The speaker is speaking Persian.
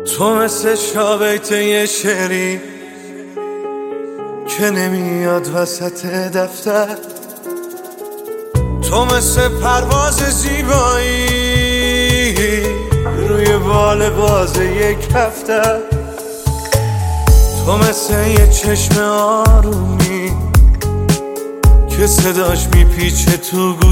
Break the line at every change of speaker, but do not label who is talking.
تو مثل شابیت یه شعری که نمیاد وسط دفتر، تو مثل پرواز زیبایی روی بال باز یک هفته، تو مثل یه چشم آرومی که صداش میپیچه تو